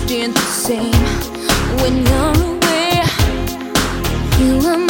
ain't the same when you're away. You are